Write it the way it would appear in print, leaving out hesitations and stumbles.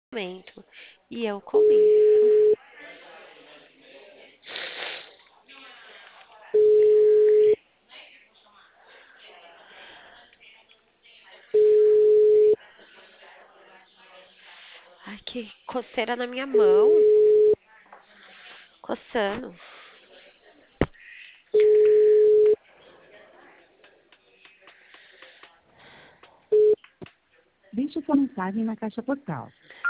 Momento. E eu começo. Ai, que coceira na minha mão. Coçando. Deixe sua mensagem na caixa postal.